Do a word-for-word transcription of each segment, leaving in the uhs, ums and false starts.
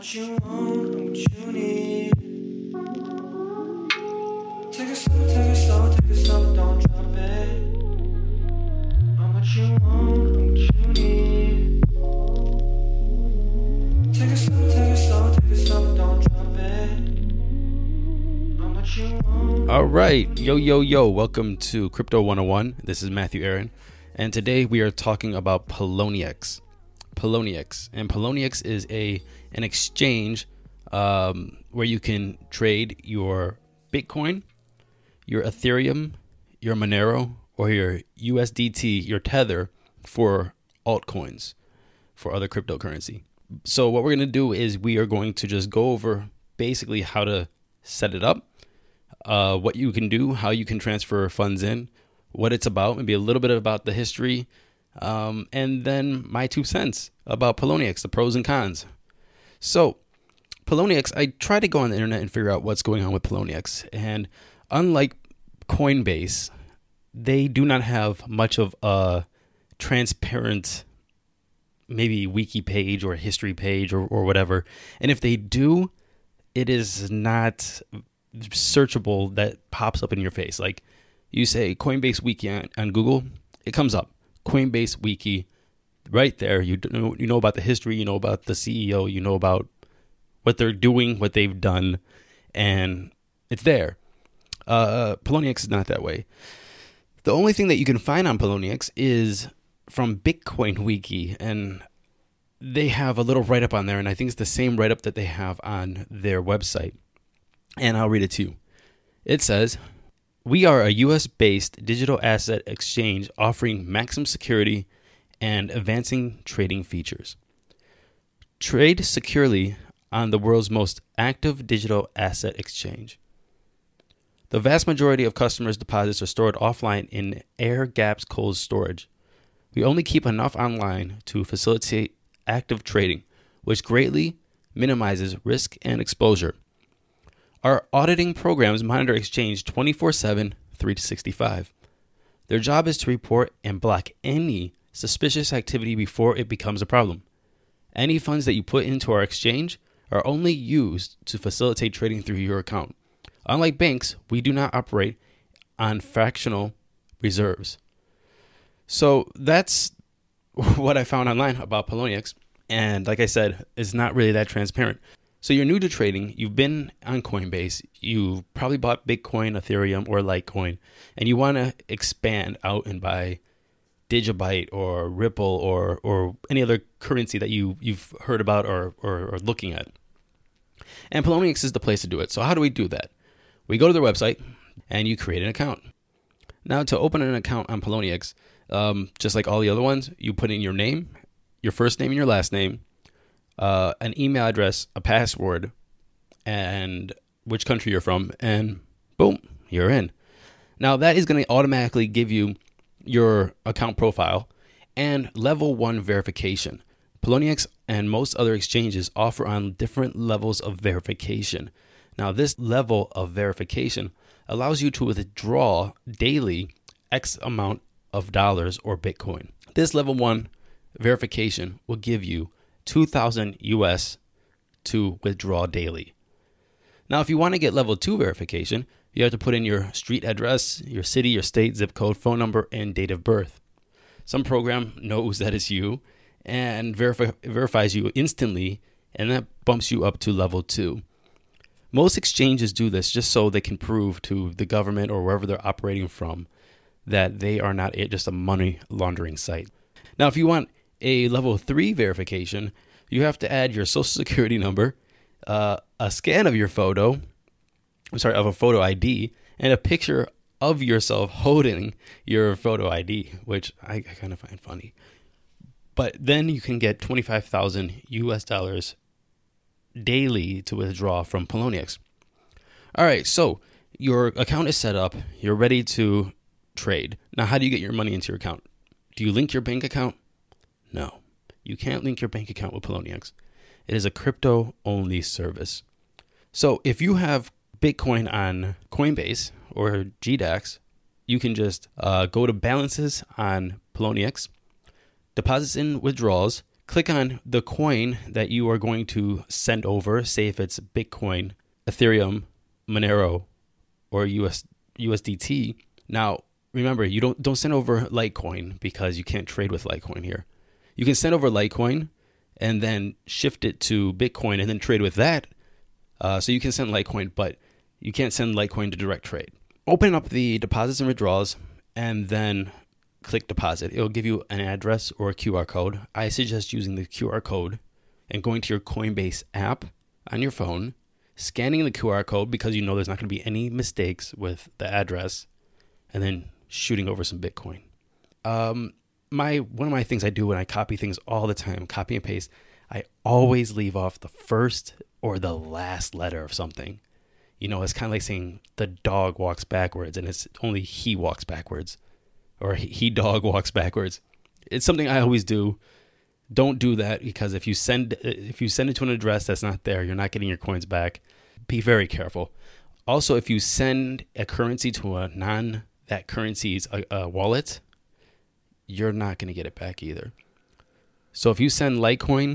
what you want, I'm what you need. Take it slow, take it slow, take it slow, don't drop it. I'm what you want, I'm what you need. Take it slow, take it slow, take it slow, don't drop it. I'm what you want. All right, yo, yo, yo, welcome to Crypto one oh one. This is Matthew Aaron, and today we are talking about Poloniex. Poloniex, and Poloniex is a an exchange um, where you can trade your Bitcoin, your Ethereum, your Monero, or your U S D T, your Tether, for altcoins, for other cryptocurrency. So what we're going to do is we are going to just go over basically how to set it up, uh, what you can do, how you can transfer funds in, what it's about, maybe a little bit about the history, um, and then my two cents about Poloniex, the pros and cons. So Poloniex, I try to go on the internet and figure out what's going on with Poloniex, and unlike Coinbase, they do not have much of a transparent, maybe wiki page or history page or, or whatever. And if they do, it is not searchable that pops up in your face. Like you say Coinbase Wiki on, on Google, it comes up. Coinbase Wiki, right there. You know, you know about the history, you know about the C E O, you know about what they're doing, what they've done, and it's there. Uh, Poloniex is not that way. The only thing that you can find on Poloniex is from Bitcoin Wiki, and they have a little write-up on there, and I think it's the same write-up that they have on their website. And I'll read it to you. It says, "We are a U S-based digital asset exchange offering maximum security and advancing trading features. Trade securely on the world's most active digital asset exchange. The vast majority of customers' deposits are stored offline in air-gapped cold storage. We only keep enough online to facilitate active trading, which greatly minimizes risk and exposure. Our auditing programs monitor exchange twenty-four seven, three sixty-five. Their job is to report and block any suspicious activity before it becomes a problem. Any funds that you put into our exchange are only used to facilitate trading through your account. Unlike banks, we do not operate on fractional reserves." So that's what I found online about Poloniex. And like I said, it's not really that transparent. So you're new to trading, you've been on Coinbase, you've probably bought Bitcoin, Ethereum, or Litecoin, and you want to expand out and buy Digibyte or Ripple or or any other currency that you, you've heard about or, or, or looking at. And Poloniex is the place to do it. So how do we do that? We go to their website and you create an account. Now, to open an account on Poloniex, um, just like all the other ones, you put in your name, your first name and your last name, uh, an email address, a password, and which country you're from, and boom, you're in. Now, that is going to automatically give you your account profile and level one verification. Poloniex and most other exchanges offer on different levels of verification. Now, this level of verification allows you to withdraw daily X amount of dollars or Bitcoin. This level one verification will give you two thousand U S to withdraw daily. Now, if you want to get level two verification, you have to put in your street address, your city, your state, zip code, phone number, and date of birth. Some program knows that it's you and verify, verifies you instantly, and that bumps you up to level two. Most exchanges do this just so they can prove to the government or wherever they're operating from that they are not just a money laundering site. Now, if you want a level three verification, you have to add your social security number, uh, a scan of your photo, I'm sorry, of a photo I D, and a picture of yourself holding your photo I D, which I, I kind of find funny. But then you can get twenty-five thousand U S dollars daily to withdraw from Poloniex. All right, so your account is set up. You're ready to trade. Now, how do you get your money into your account? Do you link your bank account? No, you can't link your bank account with Poloniex. It is a crypto-only service. So if you have Bitcoin on Coinbase or G DAX, you can just uh, go to balances on Poloniex, deposits and withdrawals, click on the coin that you are going to send over. Say if it's Bitcoin, Ethereum, Monero, or U S U S D T. Now, remember, you don't don't send over Litecoin because you can't trade with Litecoin here. You can send over Litecoin and then shift it to Bitcoin and then trade with that. Uh, so you can send Litecoin, but you can't send Litecoin to direct trade. Open up the deposits and withdrawals and then click deposit. It'll give you an address or a Q R code. I suggest using the Q R code and going to your Coinbase app on your phone, scanning the Q R code because you know there's not going to be any mistakes with the address, and then shooting over some Bitcoin. Um, my one of my things I do when I copy things all the time, copy and paste, I always leave off the first or the last letter of something. You know, it's kind of like saying the dog walks backwards, and it's only he walks backwards, or he dog walks backwards. It's something I always do. Don't do that, because if you send if you send it to an address that's not there, you're not getting your coins back. Be very careful. Also, if you send a currency to a non that currency's a, a wallet, you're not going to get it back either. So if you send Litecoin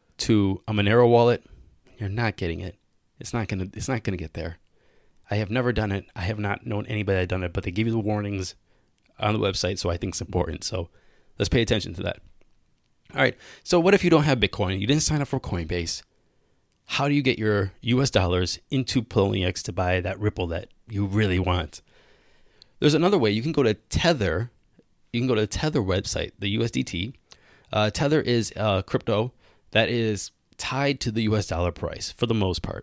to a Monero wallet, you're not getting it. It's not going to it's not going to get there. I have never done it. I have not known anybody that done it, but they give you the warnings on the website, so I think it's important. So let's pay attention to that. All right. So what if you don't have Bitcoin? You didn't sign up for Coinbase. How do you get your U S dollars into Poloniex to buy that Ripple that you really want? There's another way. You can go to Tether. You can go to the Tether website, the U S D T. Uh, Tether is uh, crypto that is tied to the U S dollar price for the most part.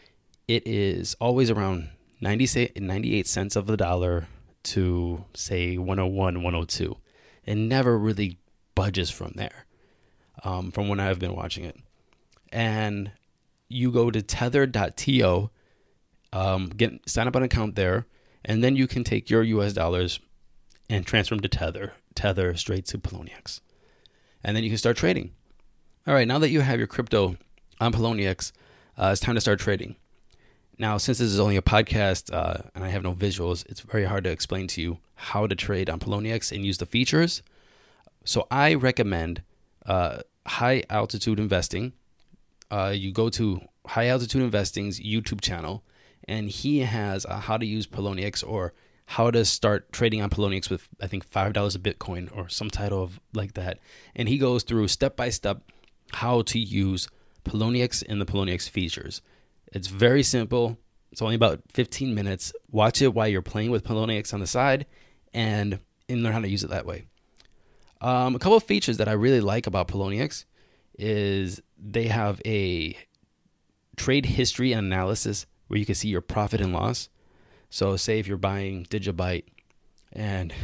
It is always around ninety-eight cents of the dollar to, say, one oh one, one oh two. It never really budges from there, um, from when I've been watching it. And you go to tether dot to, um, get sign up an account there, and then you can take your U S dollars and transfer them to Tether, Tether straight to Poloniex. And then you can start trading. All right, now that you have your crypto on Poloniex, uh, it's time to start trading. Now, since this is only a podcast uh, and I have no visuals, it's very hard to explain to you how to trade on Poloniex and use the features. So I recommend uh, High Altitude Investing. Uh, you go to High Altitude Investing's YouTube channel, and he has a how to use Poloniex, or how to start trading on Poloniex with, I think, five dollars a Bitcoin or some title of like that. And he goes through step by step how to use Poloniex and the Poloniex features. It's very simple. It's only about fifteen minutes. Watch it while you're playing with Poloniex on the side, and, and learn how to use it that way. Um, a couple of features that I really like about Poloniex is they have a trade history and analysis where you can see your profit and loss. So say if you're buying Digibyte, and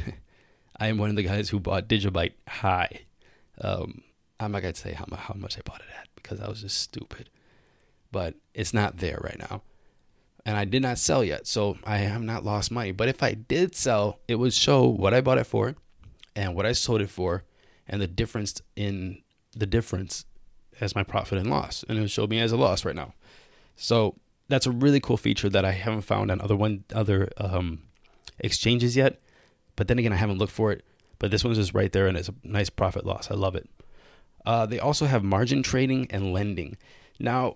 I am one of the guys who bought Digibyte high. Um, I'm not going to say how, how much I bought it at because I was just stupid. But it's not there right now. And I did not sell yet, so I have not lost money. But if I did sell, it would show what I bought it for and what I sold it for, and the difference in the difference as my profit and loss. And it would show me as a loss right now. So that's a really cool feature that I haven't found on other one other um, exchanges yet. But then again, I haven't looked for it. But this one's just right there, and it's a nice profit loss. I love it. Uh, they also have margin trading and lending. Now,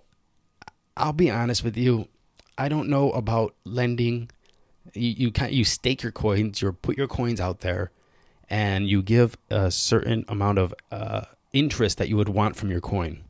I'll be honest with you. I don't know about lending. You you can you stake your coins. You put your coins out there, and you give a certain amount of uh, interest that you would want from your coin.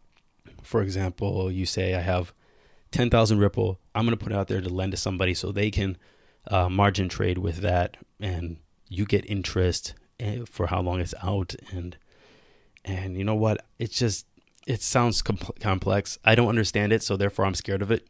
For example, you say I have ten thousand Ripple. I'm going to put it out there to lend to somebody so they can uh, margin trade with that, and you get interest for how long it's out. And and you know what? It's just it sounds com- complex. I don't understand it, so therefore I'm scared of it.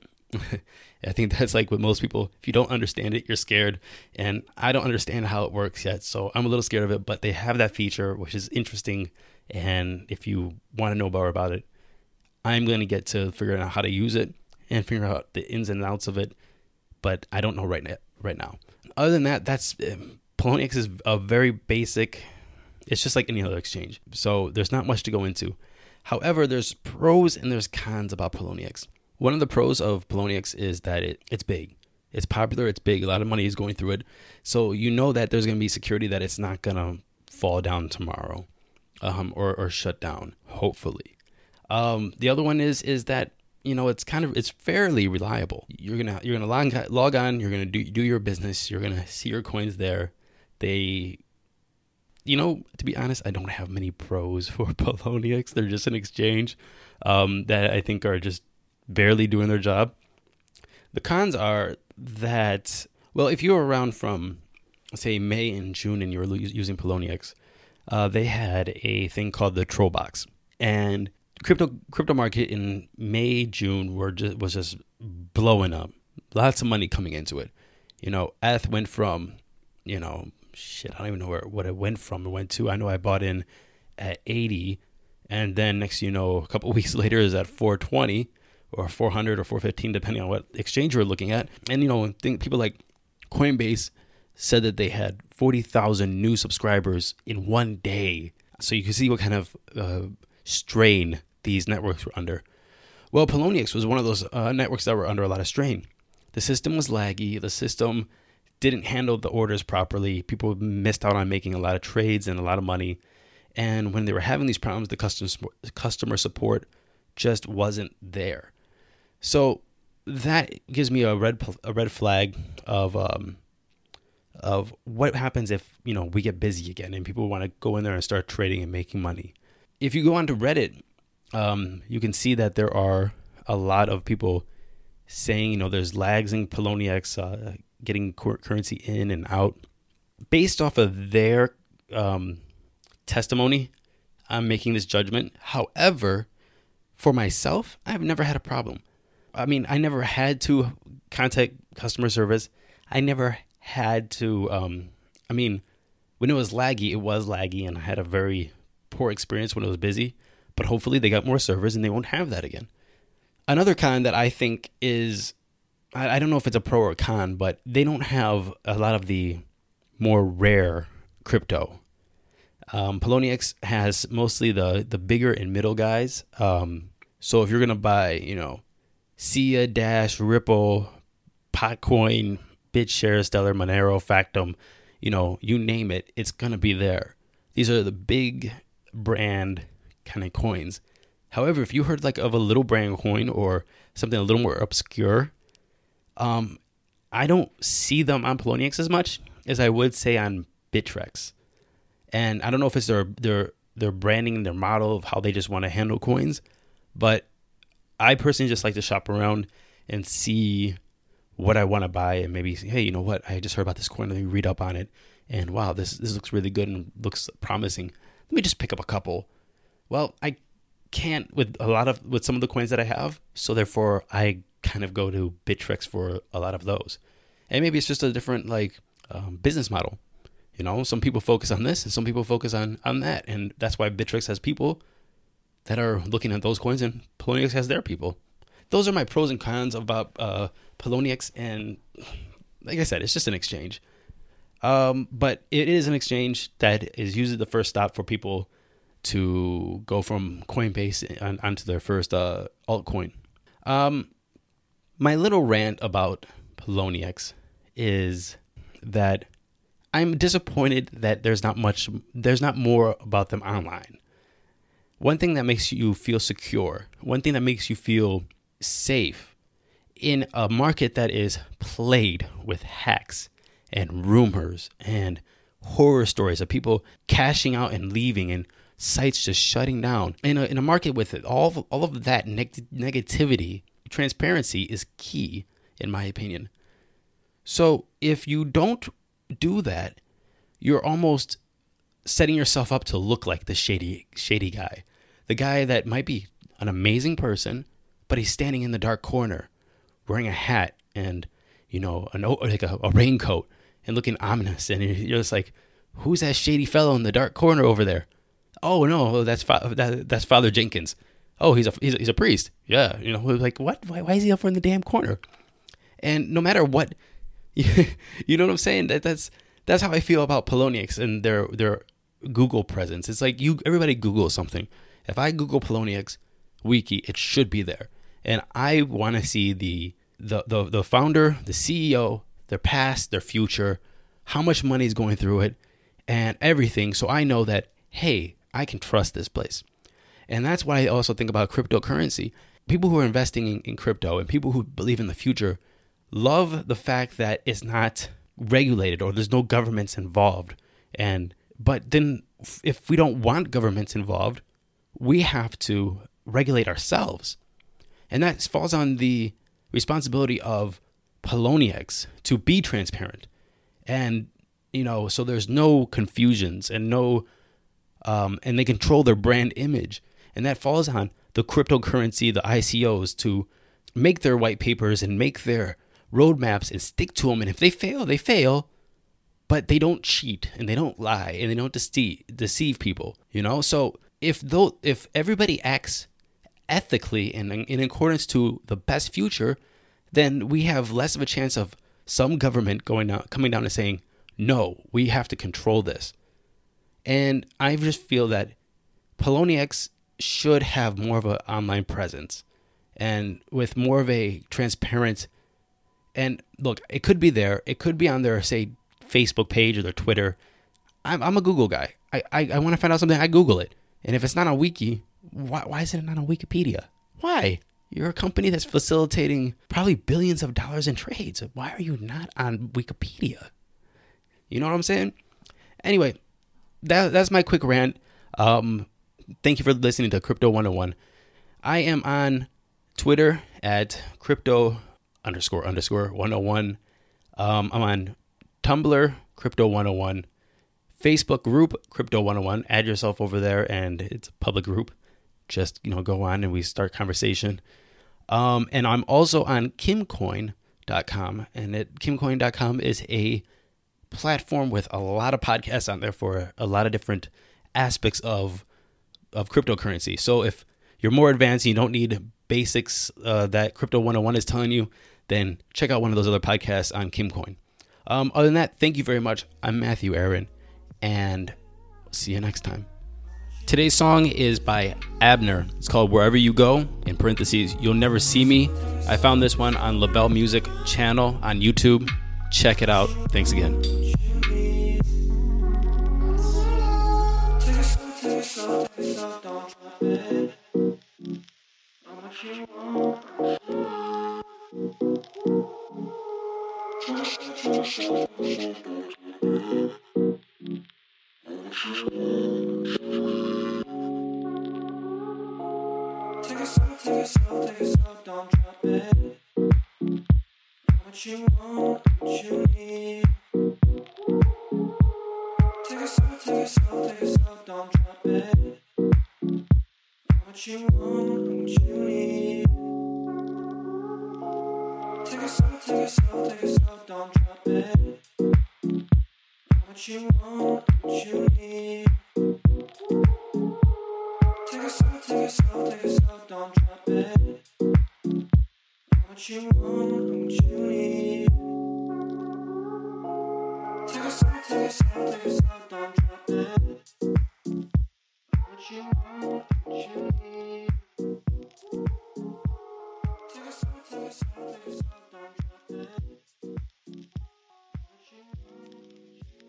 I think that's like with most people. If you don't understand it, you're scared. And I don't understand how it works yet, so I'm a little scared of it. But they have that feature, which is interesting. And if you want to know more about it, I'm going to get to figuring out how to use it and figure out the ins and outs of it. But I don't know right now. Right now. Other than that, that's um, Poloniex is a very basic. It's just like any other exchange. So there's not much to go into. However, there's pros and there's cons about Poloniex. One of the pros of Poloniex is that it, it's big. It's popular. It's big. A lot of money is going through it. So you know that there's going to be security, that it's not going to fall down tomorrow. um, or or shut down. Hopefully, um, the other one is is that you know it's kind of it's fairly reliable. You're gonna you're gonna log log on. You're gonna do do your business. You're gonna see your coins there. They, you know, to be honest, I don't have many pros for Poloniex. They're just an exchange um, that I think are just barely doing their job. The cons are that, well, if you were around from, say, May and June and you were using Poloniex, uh, they had a thing called the Troll Box. And crypto crypto market in May, June were just, was just blowing up. Lots of money coming into it. You know, E T H went from, you know, shit, I don't even know where what it went from. It went to, I know I bought in at eighty, and then next you know, a couple of weeks later is at four twenty or four hundred or four fifteen, depending on what exchange you're looking at. And you know, think people like Coinbase said that they had forty thousand new subscribers in one day. So you can see what kind of uh, strain these networks were under. Well, Poloniex was one of those uh, networks that were under a lot of strain. The system was laggy. The system didn't handle the orders properly. People missed out on making a lot of trades and a lot of money. And when they were having these problems, the customer customer support just wasn't there. So that gives me a red a red flag of um, of what happens if, you know, we get busy again and people want to go in there and start trading and making money. If you go onto Reddit, um, you can see that there are a lot of people saying, you know, there's lags in Poloniex, uh, getting currency in and out. Based off of their um, testimony, I'm making this judgment. However, for myself, I've never had a problem. I mean, I never had to contact customer service. I never had to, um, I mean, when it was laggy, it was laggy, and I had a very poor experience when it was busy. But hopefully they got more servers and they won't have that again. Another con that I think is, I don't know if it's a pro or a con, but they don't have a lot of the more rare crypto. Um, Poloniex has mostly the, the bigger and middle guys. Um, so if you're going to buy, you know, S I A, Dash, Ripple, Potcoin, BitShare, Stellar, Monero, Factom, you know, you name it, it's going to be there. These are the big brand kind of coins. However, if you heard like of a little brand coin or something a little more obscure, um, I don't see them on Poloniex as much as I would say on Bittrex. And I don't know if it's their their their branding, their model of how they just want to handle coins, but I personally just like to shop around and see what I want to buy and maybe say, hey, you know what? I just heard about this coin. Let me read up on it. And wow, this this looks really good and looks promising. Let me just pick up a couple. Well, I can't with a lot of with some of the coins that I have, so therefore I kind of go to Bittrex for a lot of those. And maybe it's just a different like um, business model. You know, some people focus on this and some people focus on on that, and that's why Bittrex has people that are looking at those coins, and Poloniex has their people. Those are my pros and cons about uh, Poloniex, and like I said, it's just an exchange. Um, but it is an exchange that is usually the first stop for people to go from Coinbase on, onto their first uh, altcoin. Um, my little rant about Poloniex is that I'm disappointed that there's not much, there's not more about them online. One thing that makes you feel secure, one thing that makes you feel safe in a market that is plagued with hacks and rumors and horror stories of people cashing out and leaving and sites just shutting down. In a, in a market with all of, all of that neg- negativity, transparency is key, in my opinion. So if you don't do that, you're almost setting yourself up to look like the shady, shady guy. The guy that might be an amazing person, but he's standing in the dark corner wearing a hat and, you know, an, like a, a raincoat and looking ominous. And you're just like, who's that shady fellow in the dark corner over there? Oh no, that's fa- that, that's Father Jenkins. Oh, he's a he's a, he's a priest. Yeah, you know, like what? Why, why is he up in the damn corner? And no matter what, you know what I'm saying? That that's that's how I feel about Poloniex and their their Google presence. It's like you everybody Google something. If I Google Poloniex wiki, it should be there. And I want to see the, the the the founder, the C E O, their past, their future, how much money is going through it, and everything. So I know that, hey, I can trust this place. And that's why I also think about cryptocurrency. People who are investing in, in crypto and people who believe in the future love the fact that it's not regulated or there's no governments involved. And but then if we don't want governments involved, we have to regulate ourselves. And that falls on the responsibility of Poloniex to be transparent. And, you know, so there's no confusions and no, um, and they control their brand image. And that falls on the cryptocurrency, the I C Os, to make their white papers and make their roadmaps and stick to them. And if they fail, they fail, but they don't cheat and they don't lie and they don't deceive, deceive people, you know? So if though, if everybody acts ethically and in accordance to the best future, then we have less of a chance of some government going down, coming down and saying, no, we have to control this. And I just feel that Poloniex should have more of an online presence and with more of a transparent, and look, it could be there. It could be on their, say, Facebook page or their Twitter. I'm, I'm a Google guy. I, I, I want to find out something. I Google it. And if it's not on Wiki, why, why is it not on Wikipedia? Why? You're a company that's facilitating probably billions of dollars in trades. Why are you not on Wikipedia? You know what I'm saying? Anyway, that that's my quick rant. Um, thank you for listening to Crypto one oh one. I am on Twitter at crypto underscore underscore 101. Um, I'm on Tumblr, Crypto one oh one. Facebook group, Crypto one oh one. Add yourself over there, and it's a public group. Just, you know, go on and we start conversation. Um, and I'm also on kimcoin dot com, and at kimcoin dot com is a platform with a lot of podcasts on there for a lot of different aspects of of cryptocurrency. So if you're more advanced and you don't need basics uh, that Crypto one oh one is telling you, then check out one of those other podcasts on Kimcoin. Um, other than that, thank you very much. I'm Matthew Aaron, and see you next time. Today's song is by Abner. It's called Wherever You Go, in parentheses, You'll Never See Me. I found this one on LaBelle Music channel on YouTube. Check it out. Thanks again. Take a slow, take a slow, take a slow, don't drop it. What you want, what you need. Take a slow, take a slow, take a slow, don't drop it. What you want, what you need. Take a slow, take a slow, take a slow, don't drop it. What you want, what you need. Take a slow, take a slow, take a slow, don't drop it. What you want, what you need. Take a slow, take a slow, take a slow, don't drop it. What you want, what you need. Take a slow, take a slow, take a slow, don't drop it. What you want, what you need.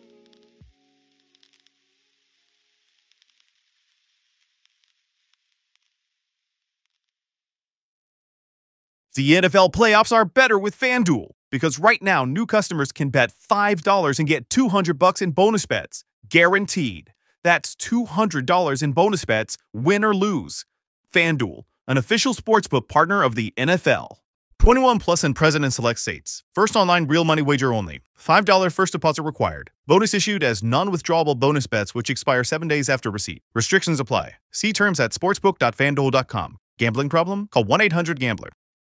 The N F L playoffs are better with FanDuel because right now new customers can bet five dollars and get two hundred bucks in bonus bets, guaranteed. That's two hundred dollars in bonus bets, win or lose. FanDuel, an official sportsbook partner of the N F L. twenty-one plus and present in select states. First online real money wager only. five dollars first deposit required. Bonus issued as non-withdrawable bonus bets which expire seven days after receipt. Restrictions apply. See terms at sportsbook dot fanduel dot com. Gambling problem? Call one eight hundred gambler.